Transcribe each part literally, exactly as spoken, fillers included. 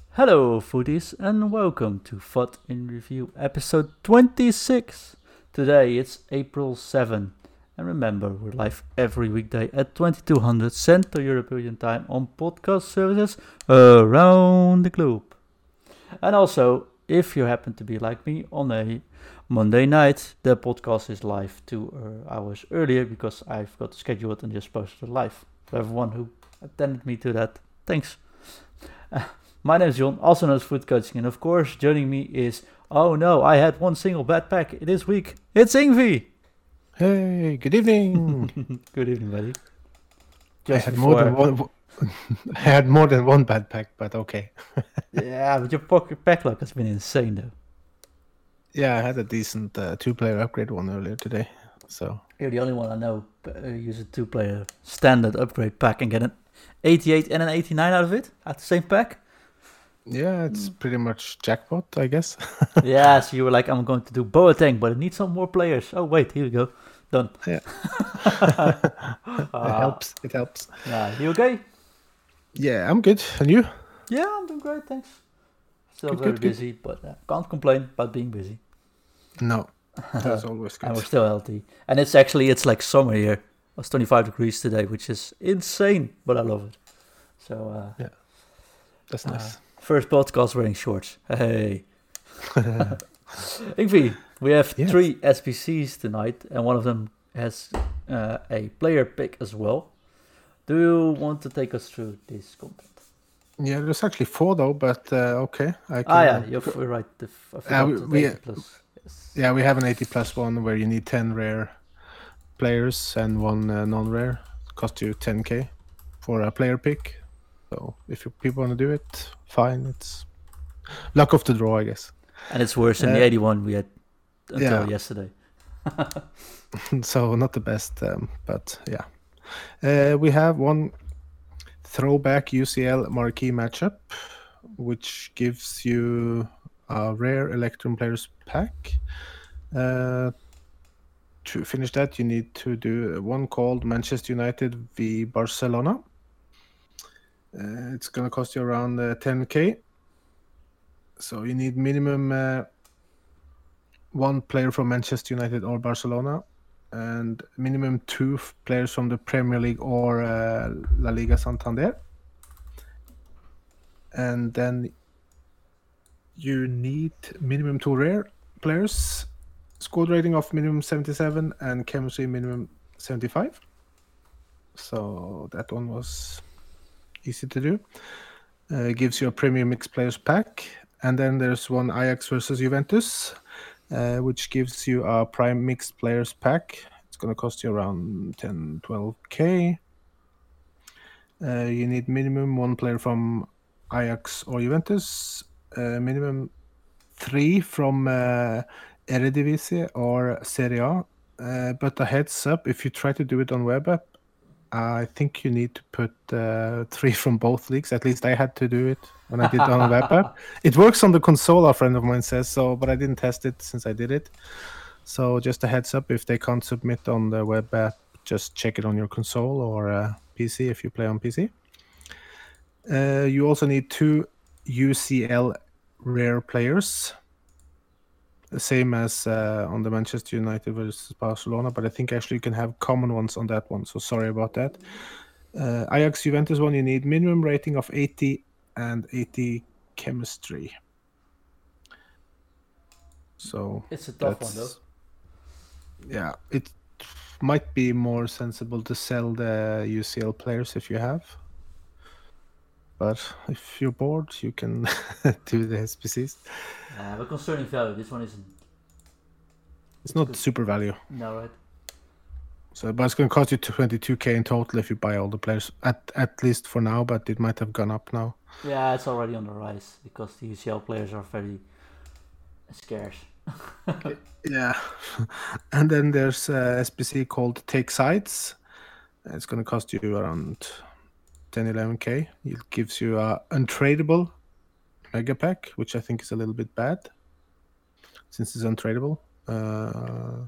Hello, foodies, and welcome to F U D in Review episode twenty-six. Today it's April seventh, and remember, we're live every weekday at twenty-two hundred Central European Time on podcast services around the globe. And also, if you happen to be like me on a Monday night, the podcast is live two uh, hours earlier because I've got to schedule it and just posted it live. For everyone who attended me to that, thanks. Uh, my name is John, also known as Food Coaching, and of course, joining me is, oh no, I had one single bad pack this week. It's Ingvi! Hey, good evening. Good evening, buddy. I had more than one. I had more than one bad pack, but okay. Yeah, but your pocket pack luck has been insane, though. Yeah, I had a decent uh, two-player upgrade one earlier today. So You're the only one I know uh, use a two-player standard upgrade pack and get an eighty-eight and an eighty-nine out of it at the same pack. yeah, it's pretty much jackpot, I guess. Yeah, so you were like, I'm going to do Boateng, but it needs some more players. Oh wait, here we go, done. Yeah, it Uh, helps. It helps. yeah, you okay? Yeah, I'm good. And you? Yeah, I'm doing great, thanks. Still Good, very good, good. busy, but uh, can't complain about being busy. No, that's always And we're good. still healthy. And it's actually, it's like summer here. It's twenty-five degrees today, which is insane, but I love it. So, uh, That's uh, nice. first podcast wearing shorts. Hey. Ingvi, we have Yes. three S P Cs tonight, and one of them has uh, a player pick as well. Do you want to take us through this content? Yeah, there's actually four though, but uh, okay. I can, Ah, yeah, uh, you're, go- you're right. The, f- I Uh, forgot we- the we- eighty plus. Yes. Yeah, we have an eighty plus one where you need ten rare players and one uh, non-rare. Cost you ten k for a player pick. So if you, people want to do it, fine. It's luck of the draw, I guess. And it's worse than the Uh, eighty-one we had until yeah. yesterday. So not the best, um, but yeah. Uh, we have one throwback U C L marquee matchup, which gives you a rare Electrum players pack. Uh, to finish that, you need to do one called Manchester United v Barcelona. Uh, it's gonna cost you around uh, ten k. So you need minimum uh, one player from Manchester United or Barcelona, and minimum two f- players from the Premier League or uh, La Liga Santander. And then you need minimum two rare players, squad rating of minimum seventy-seven, and chemistry minimum seventy-five. So that one was easy to do. Uh, gives you a premium mixed players pack. And then there's one Ajax versus Juventus, uh, which gives you a prime mixed players pack. It's going to cost you around ten, twelve k. Uh, you need minimum one player from Ajax or Juventus, uh, minimum three from uh, Eredivisie or Serie A. Uh, but a heads up, if you try to do it on web app, I think you need to put uh, three from both leagues. At least I had to do it when I did it on web app. It works on the console, a friend of mine says so, but I didn't test it since I did it. So just a heads up, if they can't submit on the web app, just check it on your console or uh, P C if you play on P C. Uh, you also need two U C L rare players, the same as uh, on the Manchester United versus Barcelona, but I think actually you can have common ones on that one, so sorry about that. Uh, Ajax Juventus one, you need minimum rating of eighty and eighty chemistry. So It's a tough one, that's, though. yeah, it might be more sensible to sell the U C L players if you have. But if you're bored, you can do the S P Cs. Uh, but concerning value, this one isn't. It's not good. super value. No, right? So, but it's going to cost you twenty-two k in total if you buy all the players, at at least for now. But it might have gone up now. Yeah, it's already on the rise because the U C L players are very scarce. Yeah. And then there's a S P C called Take Sides. It's going to cost you around ten, eleven k. It gives you a untradeable mega pack, which I think is a little bit bad since it's untradeable. Uh,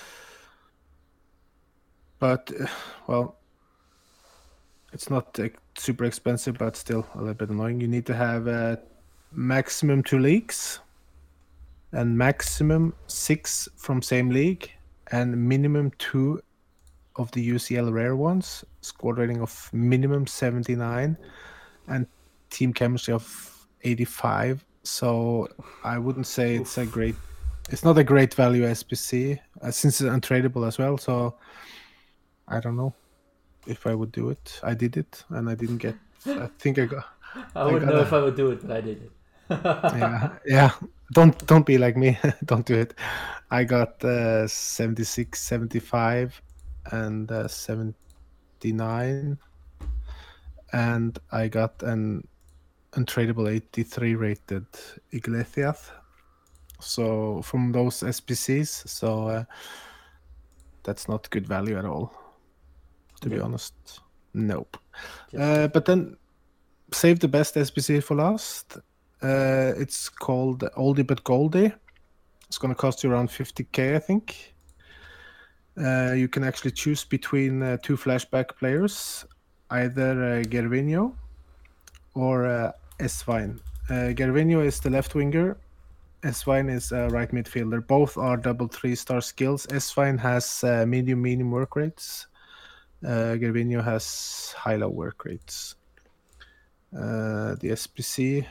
but uh, well, it's not uh, super expensive, but still a little bit annoying. You need to have uh, maximum two leagues, and maximum six from same league, and minimum two of the U C L rare ones. Squad rating of minimum seventy-nine, and team chemistry of eighty-five. So I wouldn't say it's a great. It's not a great value S P C uh, since it's untradeable as well. So I don't know if I would do it. I did it, and I didn't get. I think I got. I I wouldn't got know a- if I would do it, but I did it. yeah, yeah. Don't don't be like me. Don't do it. I got uh, seventy-six, seventy-five, and uh, seventy-nine, and I got an untradeable eighty-three rated Iglesias. So from those S P Cs, so uh, that's not good value at all. To be Yeah. honest, nope. Just Uh, but then save the best S P C for last. Uh, it's called Oldie But Goldie. It's going to cost you around fifty k, I think. Uh, you can actually choose between uh, two flashback players, either uh, Gervinho or uh, Esvine. Uh, Gervinho is the left winger. Esvine is a right midfielder. Both are double three star skills. Esvine has uh, medium medium work rates. Uh, Gervinho has high low work rates. Uh, the S P C,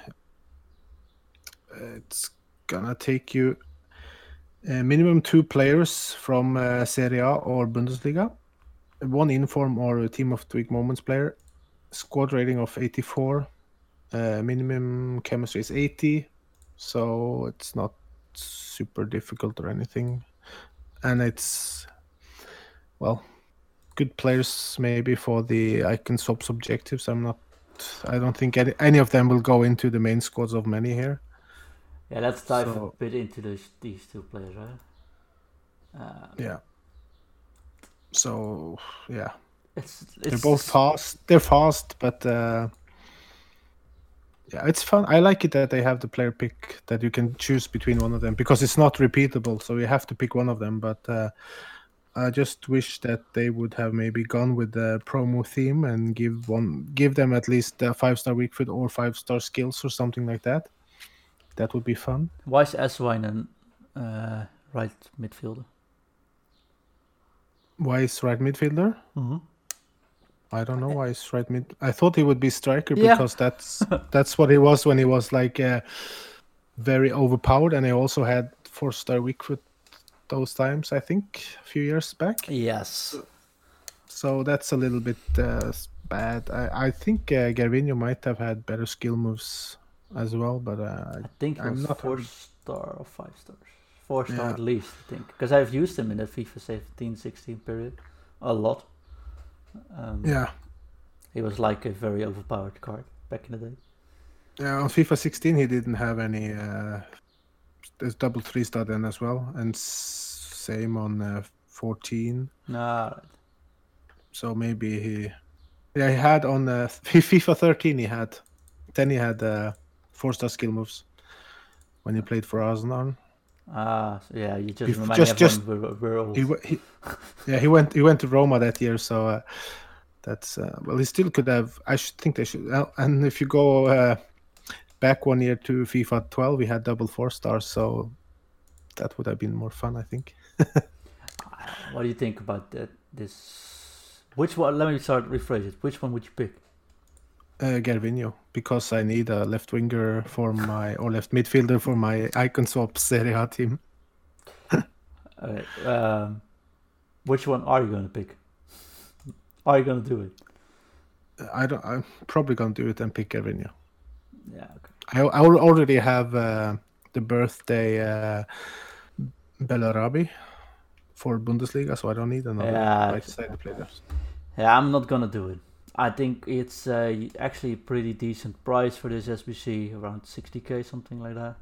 it's gonna take you uh, minimum two players from uh, Serie A or Bundesliga, one inform or a team of tweak moments player, squad rating of eighty-four, uh, minimum chemistry is eighty, so it's not super difficult or anything, and it's well good players maybe for the icon swaps objectives. I'm not I don't think any, any of them will go into the main squads of many here. yeah, let's dive So- a bit into those, these two players, right? Uh, Yeah. So yeah, it's, it's they're both fast. They're fast, but uh, yeah, it's fun. I like it that they have the player pick that you can choose between one of them because it's not repeatable. So you have to pick one of them. But uh, I just wish that they would have maybe gone with the promo theme and give one, give them at least a five star weak foot or five star skills or something like that. That would be fun. Why is Eswine an uh, right midfielder? Why is right midfielder? Mm-hmm. I don't know why he's right mid. I thought he would be striker Yeah. because that's that's what he was when he was like uh, very overpowered, and he also had four star weak foot those times. I think a few years back. Yes. So that's a little bit uh, bad. I I think uh, Gervinho might have had better skill moves as well, but uh, I think it I'm was not four having- star or five stars. Four star Yeah. at least, I think. Because I've used him in the FIFA seventeen sixteen period a lot. Um, yeah, He was like a very overpowered card back in the day. yeah. On FIFA sixteen, he didn't have any. Uh, there's double three star then as well, and s- same on uh, fourteen. Nah, So maybe he, yeah, he had on uh, FIFA thirteen. He had, then he had uh, four star skill moves when he played for Arsenal. ah, so yeah, you just If- remind just- me of just- when we're, we're old. He, w- he, yeah, he went he went to Roma that year. So uh, that's uh, well, he still could have. I should think they should. Uh, and if you go uh, back one year to FIFA twelve, we had double four stars. So that would have been more fun, I think. What do you think about that? This, which one? Let me start rephrase it. Which one would you pick? Uh, Gervinho, because I need a left winger for my or left midfielder for my icon swap Serie A team. Okay, um, which one are you gonna pick? Are you gonna do it? I don't. I'm probably gonna do it and pick Gervinho. Yeah. Okay. I, I al- already have uh, the birthday uh, Bellarabi for Bundesliga, so I don't need another Yeah. right-sided player. Yeah, I'm not gonna do it. I think it's uh, actually a pretty decent price for this S B C, around sixty k, something like that.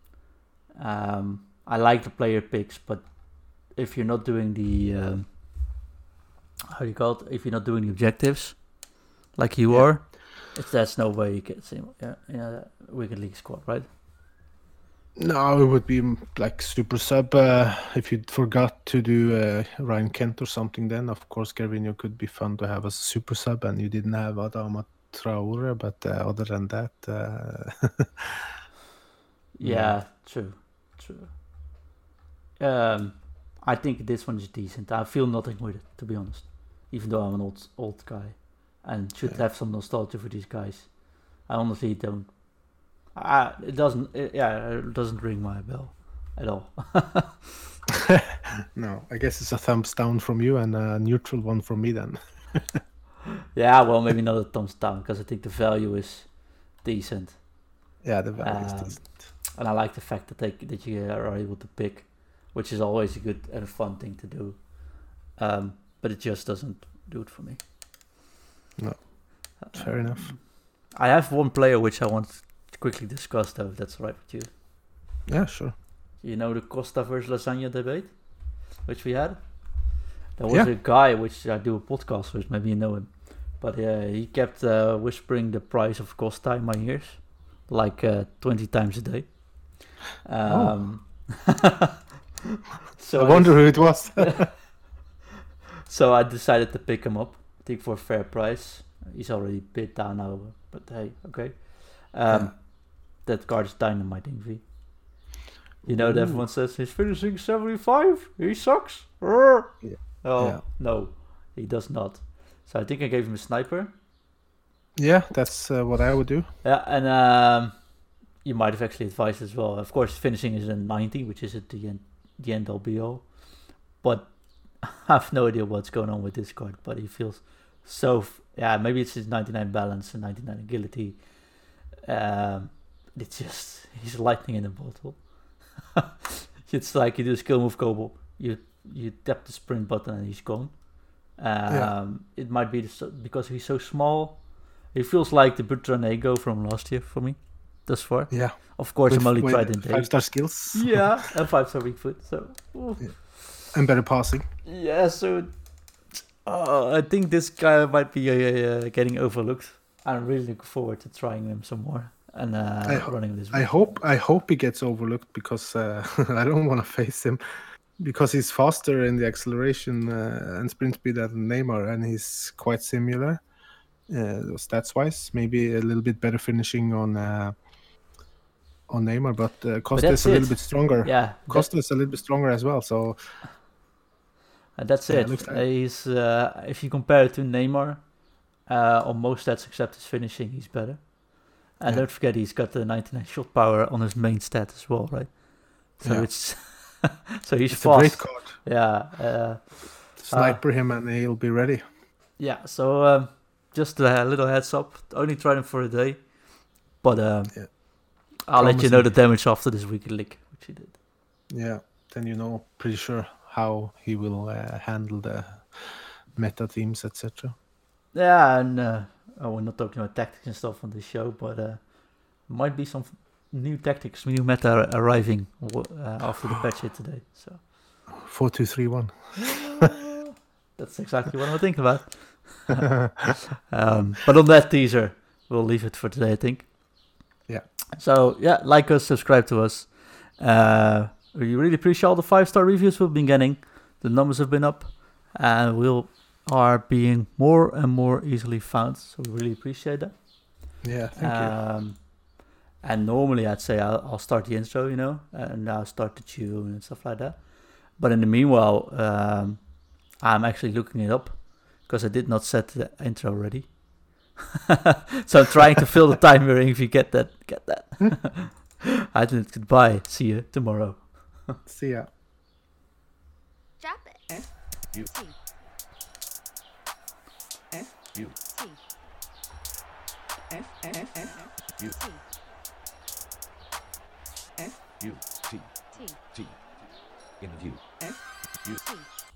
Um, I like the player picks, but if you're not doing the um, how do you call it? If you're not doing the objectives, like you Yeah. are, it's, there's no way you get same yeah yeah Wicked League squad, right? No, it would be mm, like super sub. Uh, if you forgot to do uh, Ryan Kent or something, then of course Gervinho could be fun to have as a super sub, and you didn't have Adama Traore. But uh, other than that, uh, Yeah, true, true. Um, I think this one is decent. I feel nothing with it, to be honest. Even though I'm an old old guy and should Yeah. have some nostalgia for these guys, I honestly don't. I, it doesn't. It, yeah, it doesn't ring my bell at all. No, I guess it's a thumbs down from you and a neutral one from me then. Yeah, well, maybe not a thumbs down because I think the value is decent, Yeah, the value is Um, decent. and I like the fact that they that you are able to pick, which is always a good and a fun thing to do. Um, but it just doesn't do it for me. No, fair Um, enough. I have one player which I want to quickly discuss, though. If that's all right with you. Yeah, sure. You know the Costa versus Lasagna debate, which we had. There was Yeah. a guy which I do a podcast with. Maybe you know him, but uh, he kept uh, whispering the price of Costa in my ears, like uh, twenty times a day. Um, so I wonder who it was. So I decided to pick him up. I think for a fair price. He's already bid down now, but hey, okay. Um, Yeah. That card is dynamite, V. You know, that Ooh. everyone says he's finishing seventy-five. He sucks. Rrr. Yeah. Oh Yeah. no, he does not. So I think I gave him a sniper. Yeah, that's uh, what I would do. Yeah, and um, you might have actually advised as well. Of course, finishing is a ninety, which is at the end, the end all be all. But I have no idea what's going on with this card. But he feels so. F- yeah, maybe it's his ninety-nine balance and ninety-nine agility. Um, it's just he's lightning in a bottle. It's like you do a skill move combo. You you tap the sprint button and he's gone. Um, Yeah. It might be the, because he's so small. He feels like the Butranego from last year for me, thus far. Yeah. Of course, I'm only with tried in day. five star skills. Yeah, and five star weak foot. So, ooh. And better passing. Yeah, so uh, I think this guy might be uh, uh, getting overlooked. I'm really looking forward to trying him some more and uh, I ho- running this. I week. hope I hope he gets overlooked because uh, I don't want to face him because he's faster in the acceleration uh, and sprint speed than Neymar, and he's quite similar uh, stats wise. Maybe a little bit better finishing on uh, on Neymar, but uh, Costa that's is a little it. bit stronger. Yeah, that- Costa is a little bit stronger as well. So Uh, that's Yeah, it. looks like- Uh, he's uh, if you compare it to Neymar, uh, on most stats except his finishing, he's better. And Yeah. don't forget, he's got the ninety-nine shot power on his main stat as well, right? So Yeah. it's so he's it's a great fast. card. Yeah, uh, Sniper him and he'll be ready. yeah. So um, just a little heads up. Only tried him for a day, but um, Yeah. I'll let you know Promising. the damage after this weekly league, which he did. Yeah, then you know pretty sure how he will uh, handle the meta teams, et cetera. Yeah, and uh, oh, we're not talking about tactics and stuff on this show, but uh, might be some f- new tactics, new meta arriving w- uh, after the patch hit today. So Four two three one. that's exactly what I'm thinking about. Um, but on that teaser, we'll leave it for today, I think. Yeah. So yeah, like us, subscribe to us. Uh, we really appreciate all the five star reviews we've been getting. The numbers have been up, and we'll are being more and more easily found. So we really appreciate that. Yeah, thank you. Um, and normally I'd say I'll, I'll start the intro, you know, and I'll start the tune and stuff like that. But in the meanwhile, um, I'm actually looking it up because I did not set the intro ready. So I'm trying to fill the timer. If you get that, get that. I did goodbye. See you tomorrow. See ya. Drop it. F U T. F U T. F F F U T. F U T T. T. Interview F U T.